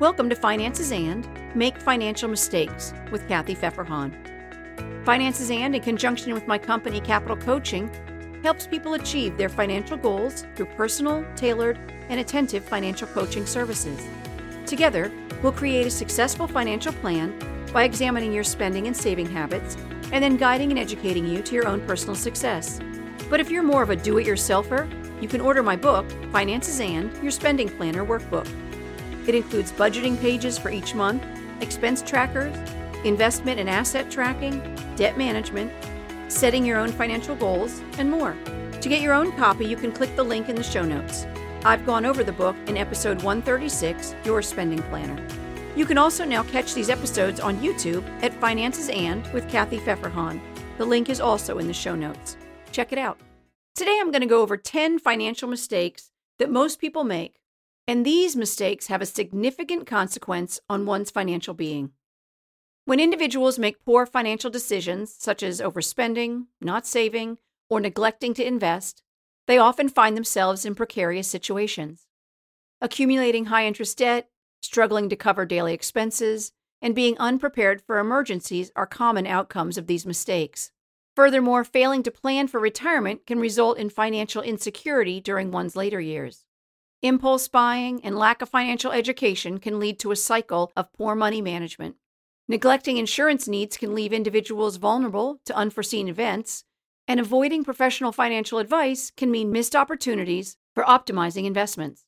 Welcome to Finances and Make Financial Mistakes with Kathy Pfefferhahn. Finances and, in conjunction with my company Capital Coaching, helps people achieve their financial goals through personal, tailored, and attentive financial coaching services. Together, we'll create a successful financial plan by examining your spending and saving habits, and then guiding and educating you to your own personal success. But if you're more of a do-it-yourselfer, you can order my book, Finances and Your Spending Planner Workbook. It includes budgeting pages for each month, expense trackers, investment and asset tracking, debt management, setting your own financial goals, and more. To get your own copy, you can click the link in the show notes. I've gone over the book in episode 136, Your Spending Planner. You can also now catch these episodes on YouTube at Finances and with Kathy Pfefferhahn. The link is also in the show notes. Check it out. Today I'm going to go over 10 financial mistakes that most people make, and these mistakes have a significant consequence on one's financial being. When individuals make poor financial decisions, such as overspending, not saving, or neglecting to invest, they often find themselves in precarious situations. Accumulating high-interest debt, struggling to cover daily expenses, and being unprepared for emergencies are common outcomes of these mistakes. Furthermore, failing to plan for retirement can result in financial insecurity during one's later years. Impulse buying and lack of financial education can lead to a cycle of poor money management. Neglecting insurance needs can leave individuals vulnerable to unforeseen events, and avoiding professional financial advice can mean missed opportunities for optimizing investments.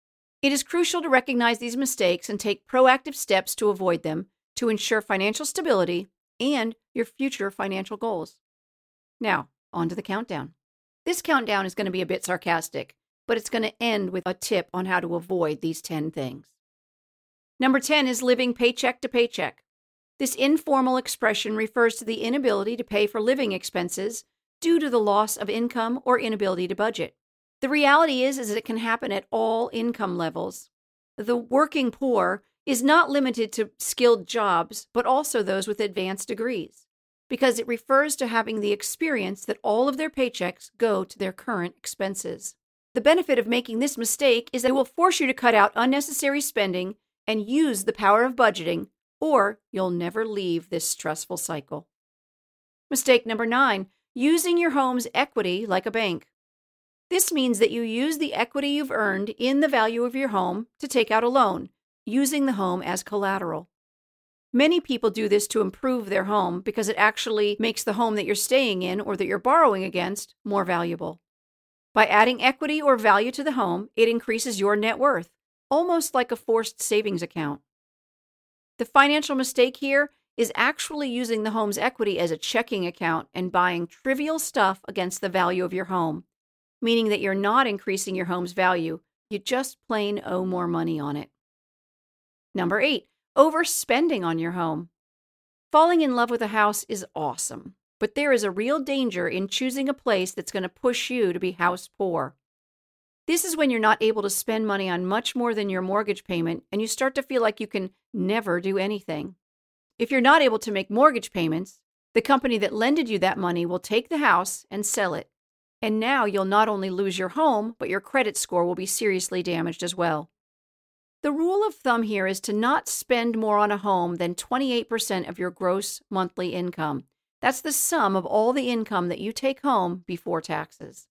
It is crucial to recognize these mistakes and take proactive steps to avoid them to ensure financial stability and your future financial goals. Now, on to the countdown. This countdown is going to be a bit sarcastic, but it's going to end with a tip on how to avoid these 10 things. Number 10 is living paycheck to paycheck. This informal expression refers to the inability to pay for living expenses due to the loss of income or inability to budget. The reality is that it can happen at all income levels. The working poor is not limited to skilled jobs, but also those with advanced degrees, because it refers to having the experience that all of their paychecks go to their current expenses. The benefit of making this mistake is that it will force you to cut out unnecessary spending and use the power of budgeting, or you'll never leave this stressful cycle. Mistake number 9, using your home's equity like a bank. This means that you use the equity you've earned in the value of your home to take out a loan, using the home as collateral. Many people do this to improve their home because it actually makes the home that you're staying in or that you're borrowing against more valuable. By adding equity or value to the home, it increases your net worth, almost like a forced savings account. The financial mistake here is actually using the home's equity as a checking account and buying trivial stuff against the value of your home, meaning that you're not increasing your home's value, you just plain owe more money on it. Number 8, overspending on your home. Falling in love with a house is awesome, but there is a real danger in choosing a place that's going to push you to be house poor. This is when you're not able to spend money on much more than your mortgage payment, and you start to feel like you can never do anything. If you're not able to make mortgage payments, the company that lended you that money will take the house and sell it. And now you'll not only lose your home, but your credit score will be seriously damaged as well. The rule of thumb here is to not spend more on a home than 28% of your gross monthly income. That's the sum of all the income that you take home before taxes.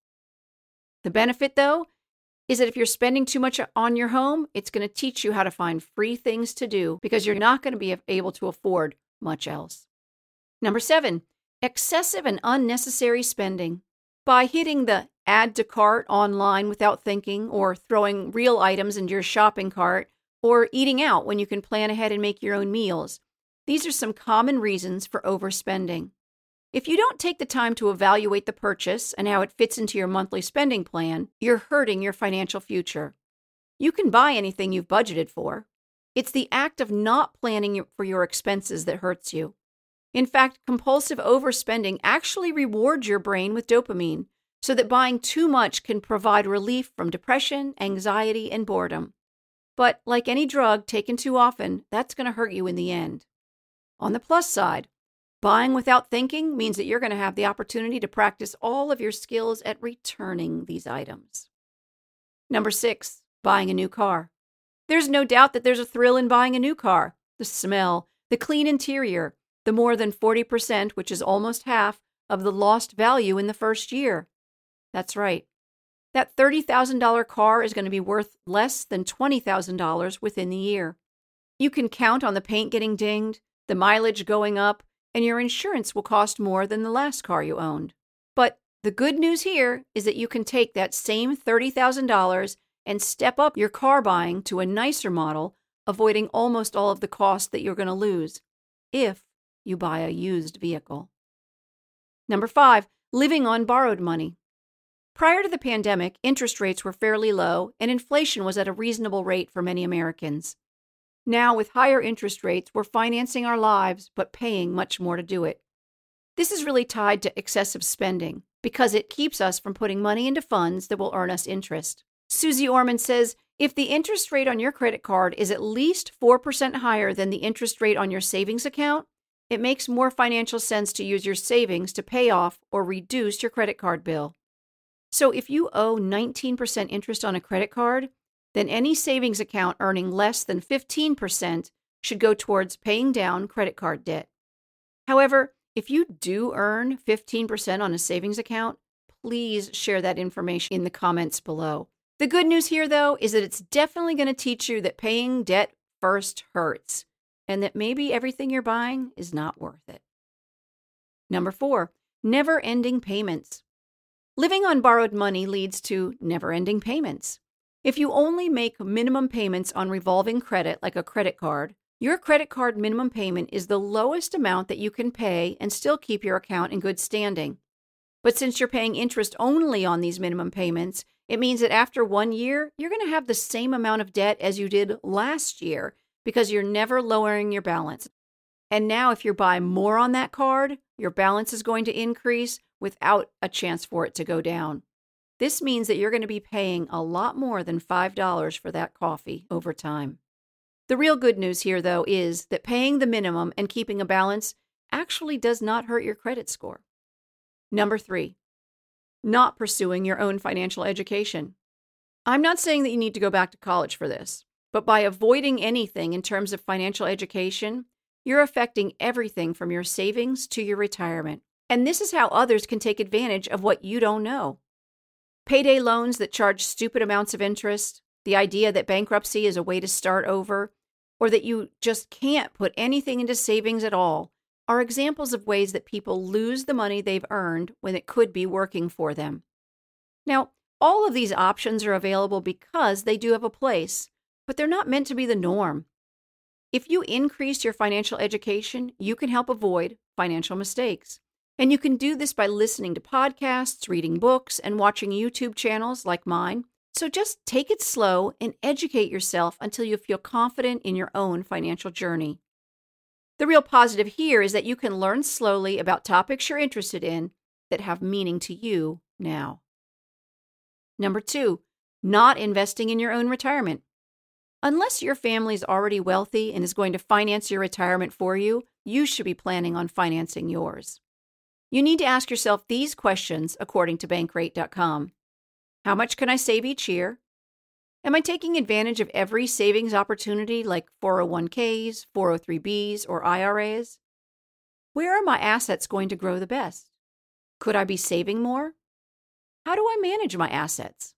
The benefit, though, is that if you're spending too much on your home, it's going to teach you how to find free things to do because you're not going to be able to afford much else. Number 7, excessive and unnecessary spending. By hitting the add to cart online without thinking, or throwing real items into your shopping cart, or eating out when you can plan ahead and make your own meals. These are some common reasons for overspending. If you don't take the time to evaluate the purchase and how it fits into your monthly spending plan, you're hurting your financial future. You can buy anything you've budgeted for. It's the act of not planning for your expenses that hurts you. In fact, compulsive overspending actually rewards your brain with dopamine, so that buying too much can provide relief from depression, anxiety, and boredom. But like any drug taken too often, that's going to hurt you in the end. On the plus side, buying without thinking means that you're going to have the opportunity to practice all of your skills at returning these items. Number 6, buying a new car. There's no doubt that there's a thrill in buying a new car. The smell, the clean interior, the more than 40%, which is almost half, of the lost value in the first year. That's right. That $30,000 car is going to be worth less than $20,000 within the year. You can count on the paint getting dinged, the mileage going up, and your insurance will cost more than the last car you owned. But the good news here is that you can take that same $30,000 and step up your car buying to a nicer model, avoiding almost all of the cost that you're going to lose if you buy a used vehicle. Number 5, living on borrowed money. Prior to the pandemic, interest rates were fairly low and inflation was at a reasonable rate for many Americans. Now, with higher interest rates, we're financing our lives but paying much more to do it. This is really tied to excessive spending because it keeps us from putting money into funds that will earn us interest. Susie Orman says, if the interest rate on your credit card is at least 4% higher than the interest rate on your savings account, it makes more financial sense to use your savings to pay off or reduce your credit card bill. So if you owe 19% interest on a credit card, then any savings account earning less than 15% should go towards paying down credit card debt. However, if you do earn 15% on a savings account, please share that information in the comments below. The good news here, though, is that it's definitely going to teach you that paying debt first hurts, and that maybe everything you're buying is not worth it. Number 4, never-ending payments. Living on borrowed money leads to never-ending payments. If you only make minimum payments on revolving credit like a credit card, your credit card minimum payment is the lowest amount that you can pay and still keep your account in good standing. But since you're paying interest only on these minimum payments, it means that after 1 year, you're going to have the same amount of debt as you did last year because you're never lowering your balance. And now if you buy more on that card, your balance is going to increase without a chance for it to go down. This means that you're going to be paying a lot more than $5 for that coffee over time. The real good news here, though, is that paying the minimum and keeping a balance actually does not hurt your credit score. Number 3, not pursuing your own financial education. I'm not saying that you need to go back to college for this, but by avoiding anything in terms of financial education, you're affecting everything from your savings to your retirement. And this is how others can take advantage of what you don't know. Payday loans that charge stupid amounts of interest, the idea that bankruptcy is a way to start over, or that you just can't put anything into savings at all, are examples of ways that people lose the money they've earned when it could be working for them. Now, all of these options are available because they do have a place, but they're not meant to be the norm. If you increase your financial education, you can help avoid financial mistakes. And you can do this by listening to podcasts, reading books, and watching YouTube channels like mine. So just take it slow and educate yourself until you feel confident in your own financial journey. The real positive here is that you can learn slowly about topics you're interested in that have meaning to you now. Number 2, not investing in your own retirement. Unless your family is already wealthy and is going to finance your retirement for you, you should be planning on financing yours. You need to ask yourself these questions according to Bankrate.com. How much can I save each year? Am I taking advantage of every savings opportunity like 401ks, 403bs, or IRAs? Where are my assets going to grow the best? Could I be saving more? How do I manage my assets?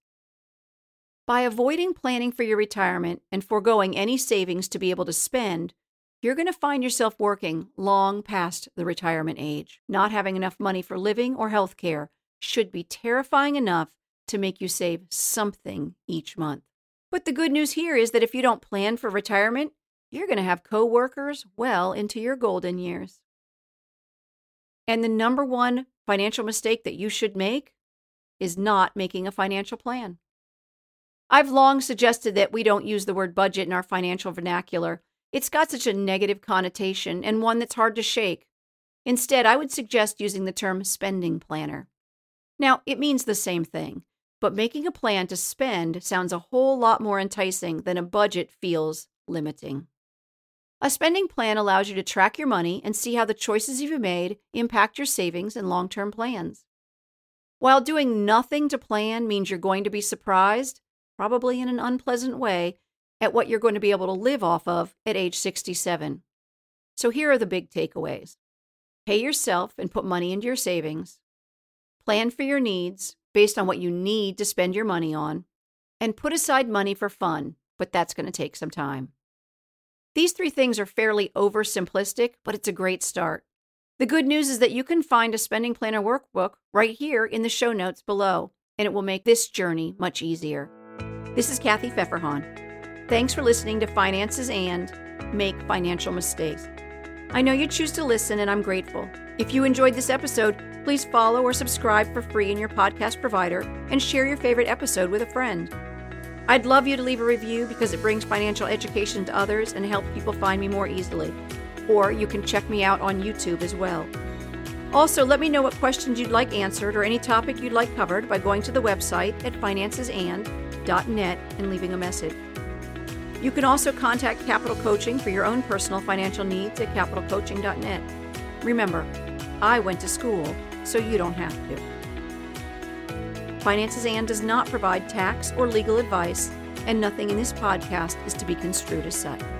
By avoiding planning for your retirement and foregoing any savings to be able to spend, you're going to find yourself working long past the retirement age. Not having enough money for living or health care should be terrifying enough to make you save something each month. But the good news here is that if you don't plan for retirement, you're going to have coworkers well into your golden years. And the number one financial mistake that you should make is not making a financial plan. I've long suggested that we don't use the word budget in our financial vernacular. It's got such a negative connotation and one that's hard to shake. Instead, I would suggest using the term spending planner. Now, it means the same thing, but making a plan to spend sounds a whole lot more enticing than a budget feels limiting. A spending plan allows you to track your money and see how the choices you've made impact your savings and long-term plans. While doing nothing to plan means you're going to be surprised, probably in an unpleasant way, at what you're going to be able to live off of at age 67. So here are the big takeaways. Pay yourself and put money into your savings. Plan for your needs based on what you need to spend your money on. And put aside money for fun, but that's going to take some time. These 3 things are fairly oversimplistic, but it's a great start. The good news is that you can find a spending planner workbook right here in the show notes below, and it will make this journey much easier. This is Kathy Pfefferhahn. Thanks for listening to Finances and Make Financial Mistakes. I know you choose to listen, and I'm grateful. If you enjoyed this episode, please follow or subscribe for free in your podcast provider and share your favorite episode with a friend. I'd love you to leave a review because it brings financial education to others and helps people find me more easily. Or you can check me out on YouTube as well. Also, let me know what questions you'd like answered or any topic you'd like covered by going to the website at financesand.net and leaving a message. You can also contact Capital Coaching for your own personal financial needs at capitalcoaching.net. Remember, I went to school, so you don't have to. Finances and does not provide tax or legal advice, and nothing in this podcast is to be construed as such.